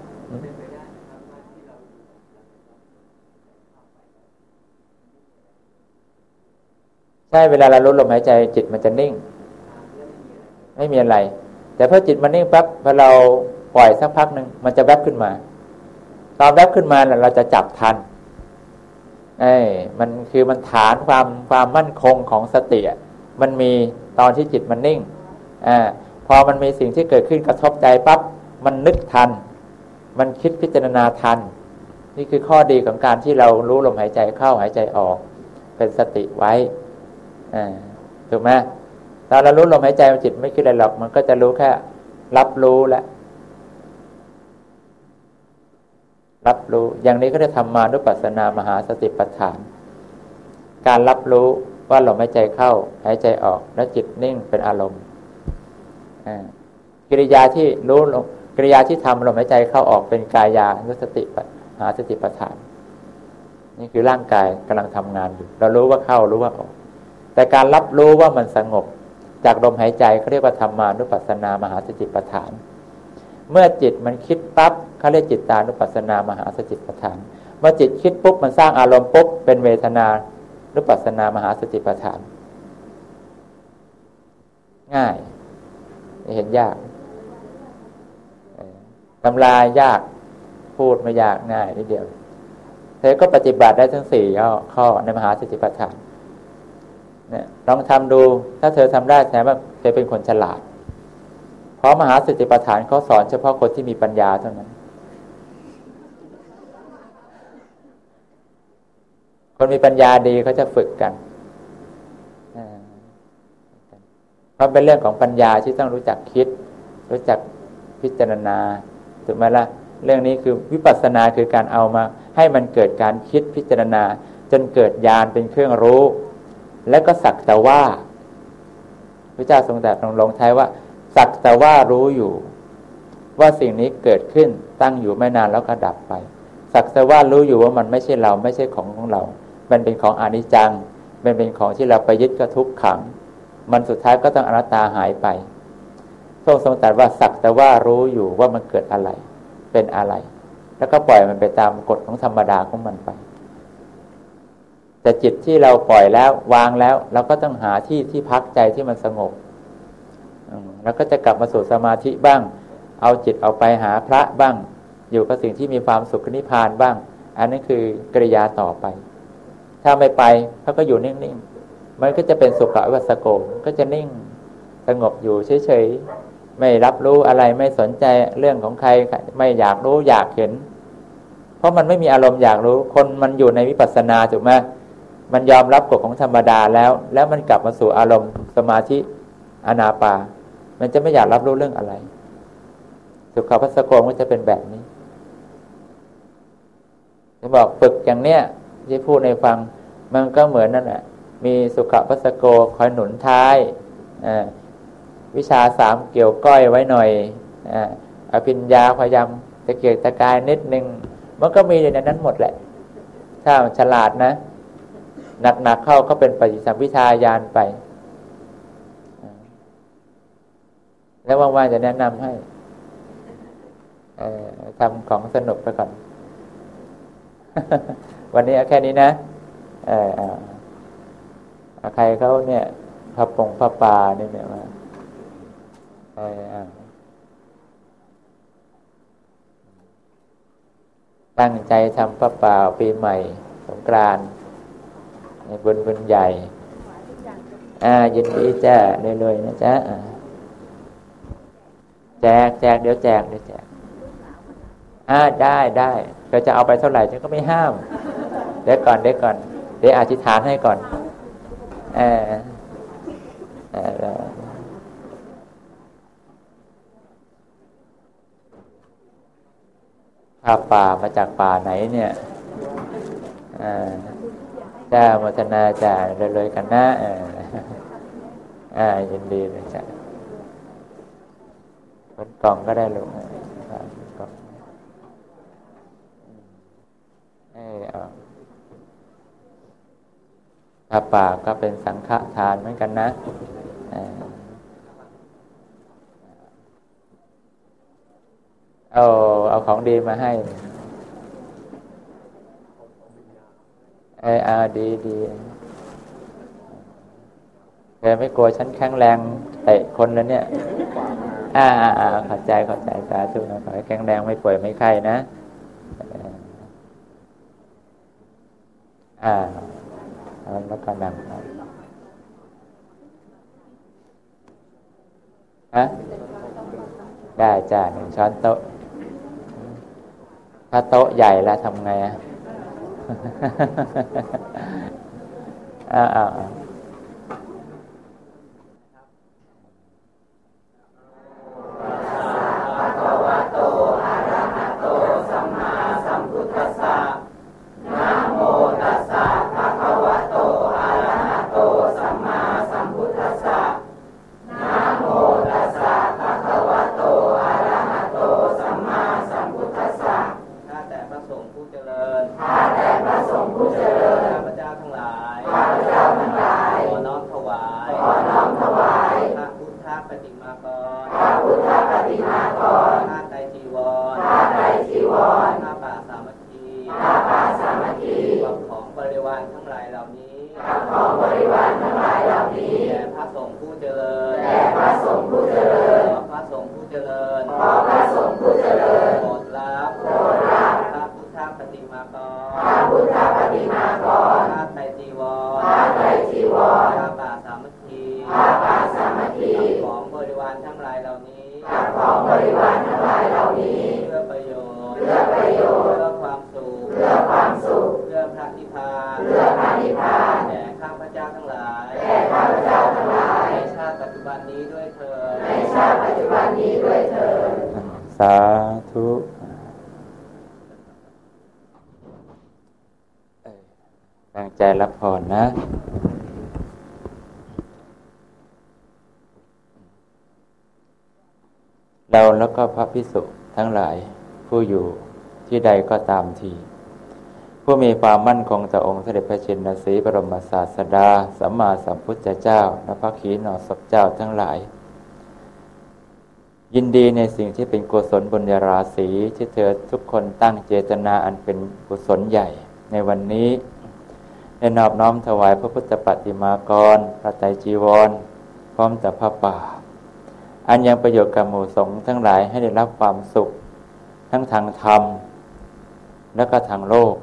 ใช่เวลาเราลดลมหายใจจิตมันจะนิ่งไม่มีอะไรแต่พอจิตมันนิ่งปั๊บพอเราปล่อยสักพักหนึ่งมันจะแวบขึ้นมาตอนแวบขึ้นมาเราจะจับทันเอ้ยมันคือมันฐานความความมั่นคงของสติมันมีตอนที่จิตมันนิ่งอ่าพอมันมีสิ่งที่เกิดขึ้นกระทบใจปั๊บมันนึกทันมันคิดพิจารณาทันนี่คือข้อดีของการที่เรารู้ลมหายใจเข้าหายใจออกเป็นสติไว้อ่าถูกไหมตอนเรารู้ลมหายใจมันจิตไม่คิดอะไรหรอกมันก็จะรู้แค่รับรู้และรับรู้อย่างนี้ก็ได้ทำมาด้วยปัสสนามหาสติปัฏฐานการรับรู้ว่าลมหายใจเข้าหายใจออกและจิตนิ่งเป็นอารมณ์กิริยาที่รู้กิริยาที่ทำลมหายใจเข้าออกเป็นกายานุสติมหาสติปัฏฐานนี่คือร่างกายกำลังทำงานอยู่เรารู้ว่าเข้ารู้ว่าออกแต่การรับรู้ว่ามันสงบจากลมหายใจเขาเรียกว่าธรรมานุปัสสนามหาสติปัฏฐานเมื่อจิตมันคิดปั๊บเขาเรียกจิตตานุปัสสนามหาสติปัฏฐานเมื่อจิตคิดปุ๊บมันสร้างอารมณ์ปุ๊บเป็นเวทนานุปัสสนามหาสติปัฏฐานง่ายเห็นยากตำรายากพูดไม่ยากง่ายนิดเดียวเธอก็ปฏิบัติได้ทั้งสี่ข้อในมหาสติปัฏฐานเนี่ยลองทำดูถ้าเธอทำได้แสดงว่าเธอเป็นคนฉลาดเพราะมหาสติปัฏฐานเขาสอนเฉพาะคนที่มีปัญญาเท่านั้นคนมีปัญญาดีเขาจะฝึกกันเพราะเป็นเรื่องของปัญญาที่ต้องรู้จักคิดรู้จักพิจารณาถูกไหมล่ะเรื่องนี้คือวิปัสสนาคือการเอามาให้มันเกิดการคิดพิจารณาจนเกิดญาณเป็นเครื่องรู้แล้วก็สักแต่ว่าพระเจ้าทรงตรัสลงท้ายว่าสักแต่ว่ารู้อยู่ว่าสิ่งนี้เกิดขึ้นตั้งอยู่ไม่นานแล้วก็ดับไปสักแต่ว่ารู้อยู่ว่ามันไม่ใช่เราไม่ใช่ของของเรามันเป็นของอนิจจังมันเป็นของที่เราไปยึดก็ทุกขังมันสุดท้ายก็ต้องอนัตตาหายไปทรงทรงตรัสว่าสักแต่ว่ารู้อยู่ว่ามันเกิดอะไรเป็นอะไรแล้วก็ปล่อยมันไปตามกฎของธรรมดาของมันไปแต่จิตที่เราปล่อยแล้ววางแล้วเราก็ต้องหาที่ที่พักใจที่มันสงบแล้วก็จะกลับมาสู่สมาธิบ้างเอาจิตออกไปหาพระบ้างอยู่กับสิ่งที่มีความสุขนิพพานบ้างอันนั้นคือกริยาต่อไปถ้าไม่ไปเขาก็อยู่นิ่งๆมันก็จะเป็นสุขวิปัสสโกก็จะนิ่งสงบอยู่เฉยๆไม่รับรู้อะไรไม่สนใจเรื่องของใครไม่อยากรู้อยากเห็นเพราะมันไม่มีอารมณ์อยากรู้คนมันอยู่ในวิปัสสนาถูกไหมมันยอมรับกฎของธรรมดาแล้วแล้วมันกลับมาสู่อารมณ์สมาธิอานาปามันจะไม่อยากรับรู้เรื่องอะไรสุขวิปัสสโกก็จะเป็นแบบนี้จะบอกฝึกอย่างเนี้ยที่พูดในฟังมันก็เหมือนนั่นแหละมีสุขวิปัสสโกคอยหนุนท้ายวิชาสามเกี่ยวก้อยไว้หน่อยอภิญญาพยายามตะเกียกตะกายนิดนึงมันก็มีอยู่ในนั้นหมดแหละถ้าฉลาดนะหนักๆเข้าก็เป็นปฏิสัมภิทาญาณไปแล้วว่างๆจะแนะนำให้ทำของสนุกไปก่อน วันนี้เอาแค่นี้นะเออใครเขาเนี่ยพระปงพระป่านี่เนี่ยมาเออตั้งใจทำพระป่าปีใหม่สงกรานต์บุญบุญใหญ่อ่ายินดีจ้าเรื่อยๆนะจ๊ะแจกแจกเดี๋ยวแจกเดี๋ยวแจกอ่าได้ได้เราจะเอาไปเท่าไหร่ฉันก็ไม่ห้ามเดี๋ยวก่อนเดี๋ยวก่อนเดี๋ยวอธิษฐานให้ก่อนเออเออข้าป่ามาจากป่าไหนเนี่ยอ่าจ้าโมทนาจ้าเลยๆกันนะเอออ่ายินดีเลยจ้ะคนกล่องก็ได้ลูกกล่องเออเอาข้าป่าก็เป็นสังฆทานเหมือนกันนะเอาเอาของดีมาให้เออเอาดีดีเธอไม่กลัวฉันแข็งแรงเตะคนแล้วเนี่ยอ่าอ่าเข้าใจเข้าใจสาธุนะขอให้แข็งแรงไม่ป่วยไม่ไข้นะอ่าแล้วก็นั่งฮะได้จ้าหนึ่งช้อนโต๊ะถ้าโต๊ะใหญ่แล้วทำไงอ่ะอ้าวอ้าวสาธุตั้งใจรับพรนะเราแล้วก็พระภิกษุทั้งหลายผู้อยู่ที่ใดก็ตามทีผู้ผู้มีความมั่นคงต่อองค์เสด็จพระชินสีห์บรมศาสดาสัมมาสัมพุทธเจ้าและพระขีณาสพเจ้าทั้งหลายยินดีในสิ่งที่เป็นกุศลบุญญาราศีที่เธอทุกคนตั้งเจตนาอันเป็นกุศลใหญ่ในวันนี้ได้นอบน้อมถวายพระพุทธปฏิมากรพระไตรจีวรพร้อมแต่ผ้าป่าอันยังประโยชน์กับหมู่สงฆ์ทั้งหลายให้ได้รับความสุขทั้งทางธรรมและก็ทางโลก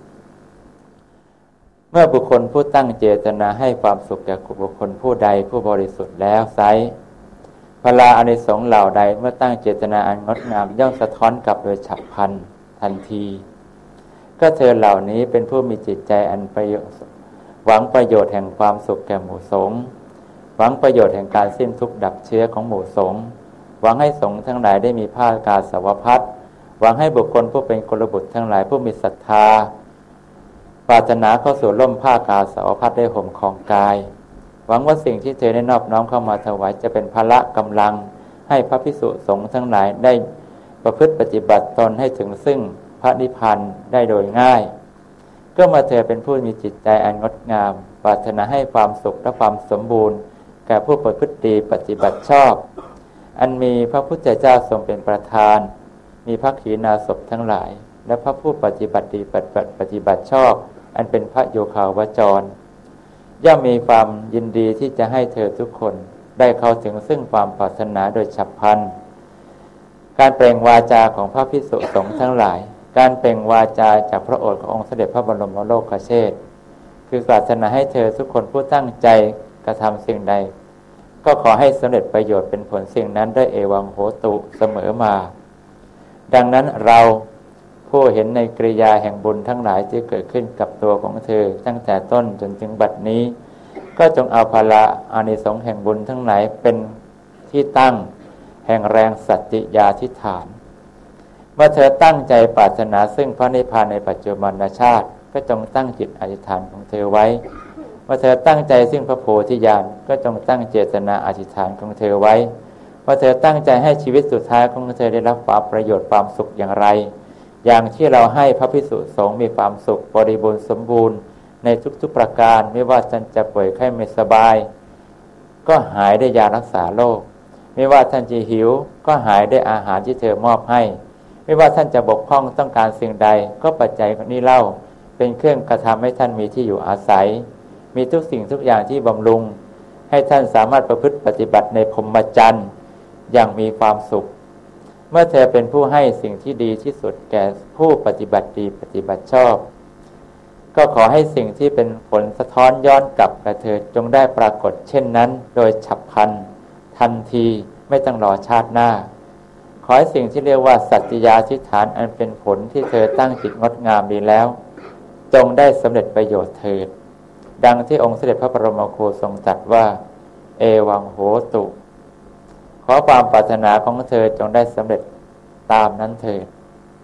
เมื่อบุคคลผู้ตั้งเจตนาให้ความสุขแก่บุคคลผู้ใดผู้บริสุทธิ์แล้วไซร้พลาอานิสงส์เหล่าใดเมื่อตั้งเจตนาอันงดงามย่อมสะท้อนกลับโดยฉับพลันทันทีก็เธอเหล่านี้เป็นผู้มีจิตใจอันประโยชน์หวังประโยชน์แห่งความสุขแก่หมู่สงฆ์หวังประโยชน์แห่งการสิ้นทุกข์ดับเชื้อของหมู่สงฆ์หวังให้สงฆ์ทั้งหลายได้มีผ้ากาสาวพัสต์หวังให้บุคคลผู้เป็นกุลบุตรทั้งหลายผู้มีศรัทธาปรารถนาเข้าสู่ร่มผ้ากาสาวพัสต์ได้ห่มครองกายหวังว่าสิ่งที่เธอได้นอบน้อมเข้ามาถวายจะเป็นพละกำลังให้พระภิกษุสงฆ์ทั้งหลายได้ประพฤติปฏิบัติตนให้ถึงซึ่งพระนิพพานได้โดยง่ายก็มาเธอเป็นผู้มีจิตใจอันงดงามปรารถนาให้ความสุขและความสมบูรณ์แก่ผู้ประพฤติดีปฏิบัติชอบอันมีพระพุทธเจ้าทรงเป็นประธานมีพระขีณาสพทั้งหลายและพระผู้ปฏิบัติดีปฏิบัติชอบอันเป็นพระโยคาวจรย่อมมีความยินดีที่จะให้เธอทุกคนได้เข้าถึงซึ่งความปรารถนาโดยฉับพลันการเปล่งวาจาของพระภิกษุสงฆ์ทั้งหลายการเปล่งวาจาจากพระโอษฐ์ขององค์เสด็จพระบรมโลกเชษฐ์คือปรารถนาให้เธอทุกคนผู้ตั้งใจกระทำสิ่งใดก็ขอให้สำเร็จประโยชน์เป็นผลสิ่งนั้นด้วยเอวังโหตุเสมอมาดังนั้นเราผู้เห็นในกริยาแห่งบุญทั้งหลายที่เกิดขึ้นกับตัวของเธอตั้งแต่ต้นจนถึงบัดนี้ก็จงเอาภาระอานิสงส์แห่งบุญทั้งหลายเป็นที่ตั้งแห่งแรงสัจจิยาธิฐานเมื่อเธอตั้งใจปรารถนาซึ่งพระนิพพานในปัจจุบันชาติก็จงตั้งจิตอธิษฐานของเธอไว้เมื่อเธอตั้งใจซึ่งพระโพธิญาณก็จงตั้งเจตนาอธิษฐานของเธอไว้เมื่อเธอตั้งใจให้ชีวิตสุดท้ายของเธอได้รับความประโยชน์ความสุขอย่างไรอย่างที่เราให้พระภิกษุสงฆ์มีความสุขบริบูรณ์สมบูรณ์ในทุกๆประการไม่ว่าท่านจะป่วยไข้ไม่สบายก็หายได้ยารักษาโรคไม่ว่าท่านจะหิวก็หายได้อาหารที่เธอมอบให้ไม่ว่าท่านจะบกพร่องต้องการสิ่งใดก็ปัจจัยนี้เล่าเป็นเครื่องกระทำให้ท่านมีที่อยู่อาศัยมีทุกสิ่งทุกอย่างที่บำรุงให้ท่านสามารถประพฤติปฏิบัติในพรหมจรรย์อย่างมีความสุขเมื่อเธอเป็นผู้ให้สิ่งที่ดีที่สุดแก่ผู้ปฏิบัติดีปฏิบัติชอบก็ขอให้สิ่งที่เป็นผลสะท้อนย้อนกลับกับเธอจงได้ปรากฏเช่นนั้นโดยฉับพลันทันทีไม่ต้องรอชาติหน้าขอให้สิ่งที่เรียกว่าสัจจิยาธิฐานอันเป็นผลที่เธอตั้งจิตงดงามดีแล้วจงได้สำเร็จประโยชน์เถิดดังที่องค์เสด็จพระบรมโคทรงตรัสว่าเอวังโหตุขอความปรารถนาของเธอจงได้สำเร็จตามนั้นเถิด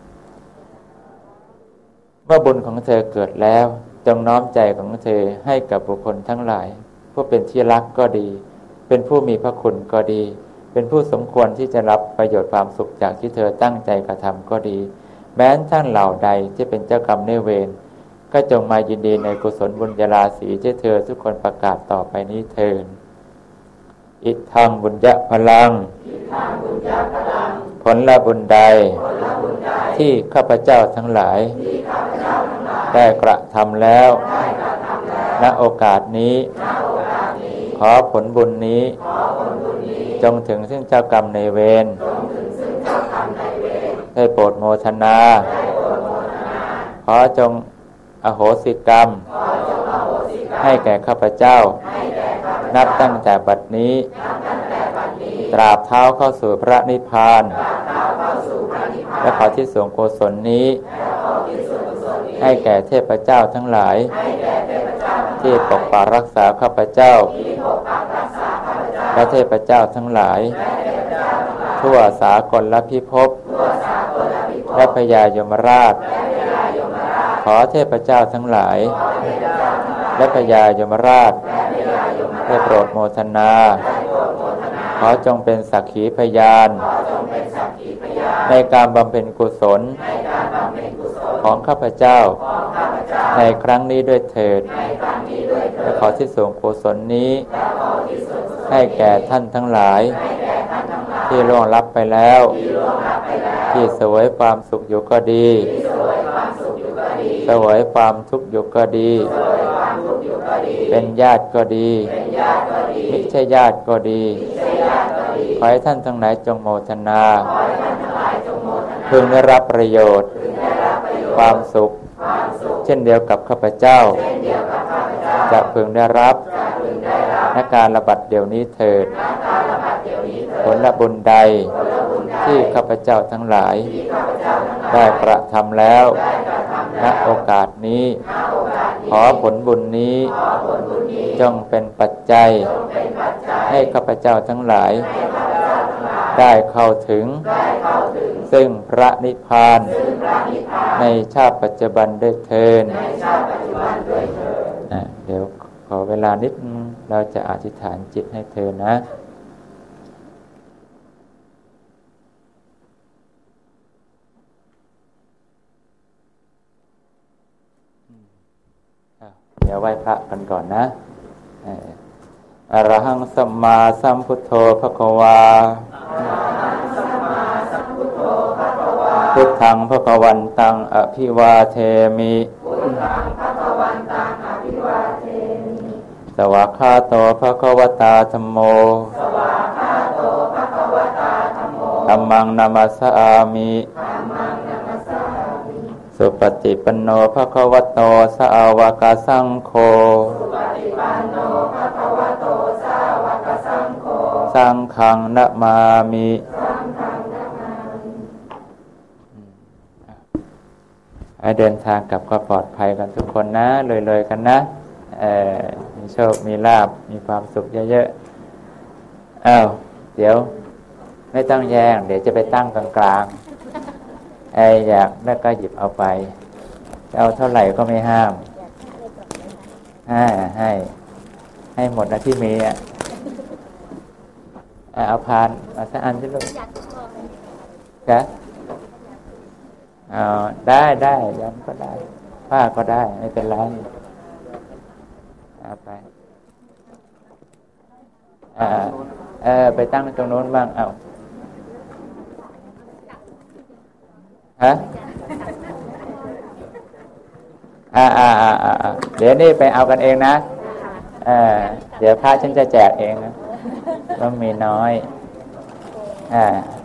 เมื่อบุญของเธอเกิดแล้วจงน้อมใจของเธอให้กับบุคคลทั้งหลายผู้เป็นที่รักก็ดีเป็นผู้มีพระคุณก็ดีเป็นผู้สมควรที่จะรับประโยชน์ความสุขจากที่เธอตั้งใจกระทำก็ดีแม้ท่านเหล่าใดที่เป็นเจ้ากรรมนายเวรก็จงมายินดีในกุศลบุญญาราศีที่เธอทุกคนประกาศต่อไปนี้เถิดอิทังบุญญะพลังผลละบุญใดที่ข้าพเจ้าทั้งหลายได้กระทำแล้วณโอกาสนี้ขอผลบุญนี้จงถึงซึ่งเจ้ากรรมนายเวรได้โปรดโมทนาขอจงอโหสิกรรมให้แก่ข้าพเจ้านับตั้งแต่บัดนี้ตราบเท้าเข้าสู่พระนิพพานและขอที่ส่งกุศลนี้ให้แก่เทพเจ้าทั้งหลายที่ปกปักรักษาข้าพเจ้าและเทพเจ้าทั้งหลายทั่วสากลพิภพและพญายมราชขอเทพเจ้าทั้งหลายและพญายมราชได้โปรดโมทนาขอจงเป็นสักขีพยานในการบำเพ็ญกุศลของข้าพเจ้าในครั้งนี้ด้วยเถิดและขอที่ส่งกุศลนี้ให้แก่ท่านทั้งหลายที่ล่วงลับไปแล้วที่เสวยความสุขอยู่ก็ดีเสวยความทุกข์อยู่ก็ดีเป็นญาติก็ดีไม่ใช่ญาติก็ดีขอให้ท่านทั้งหลายจงโมทนาพึงได้รับประโยชน์ความสุขเช่นเดียวกับข้าพเจ้าจะพึงได้รับในการระบัดเดี๋ยวนี้เถิดผลบุญใดที่ข้าพเจ้าทั้งหลายได้กระทำแล้วณโอกาสนี้ขอผลบุญนี้จงเป็นปัจจัยให้ข้าพเจ้าทั้งหลายได้เข้าถึงซึ่งพระนิพพานในชาติปัจจุบันด้วยเถิดนะเดี๋ยวขอเวลานิดเราจะอธิษฐานจิตให้เธอนะเดี๋ยวไหว้พระกันก่อนนะอะระหังสัมมาสัมพุทโธภควาพุทธังภควันตังอภิวาเทมิสวากขาโตภควตาธัมโมธัมมังนามัสสามิสุปฏิปันโนภควโตสาวกสังโฆสังฆังนะมามิให้เดินทางกลับก็ปลอดภัยกันทุกคนนะเลยๆกันนะเอ่อมีโชคมีลาภมีความสุขเยอะๆอ้าวเดี๋ยวไม่ต้องแย่งเดี๋ยวจะไปตั้งกลางๆไอ้อยากแล้วก็หยิบเอาไปเอาเท่าไหร่ก็ไม่ห้ามให้ให้ให้หมดนะที่มีอ่ะเอาพานมาสักอันสิลูกจ้ะเอาได้ได้ยันก็ได้ผ้าก็ได้ไม่เป็นไรเอาไปอ่าเออไปตั้งตรงโน้นบ้างเอาฮะอ่าอ่าอ่าอ่าเดี๋ยวนี่ไปเอากันเองนะเออเดี๋ยวพระฉันจะแจกเองนะต้องมีน้อยอ่า